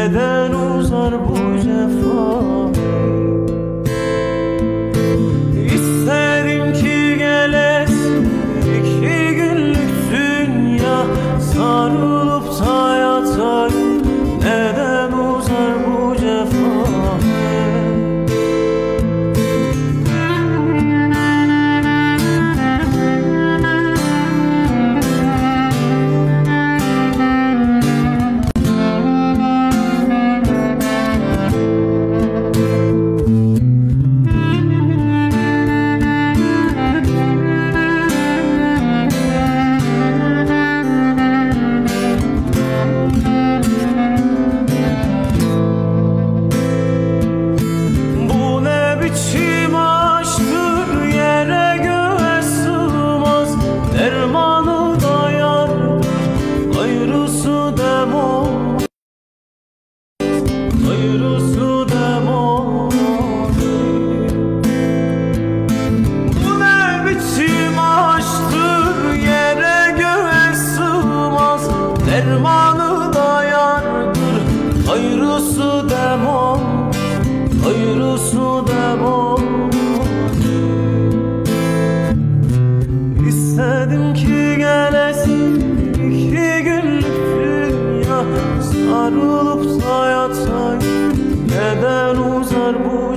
neden uzar bu cefa? İsterim ki gelesin iki günlük dünya, sarılıp da yatayım, neden uzar bu cefa? Dermanı da yardır, gayrısı dem olmaz, gayrısı dem olmaz. Bu ne biçim aşktır, yere göğe sığmaz. Dermanı da yardır, gayrısı dem olmaz, gayrısı dem olmaz. İstedim ki gelesin iki günlük dünya, sarılıp da yatayım, neden uzar bu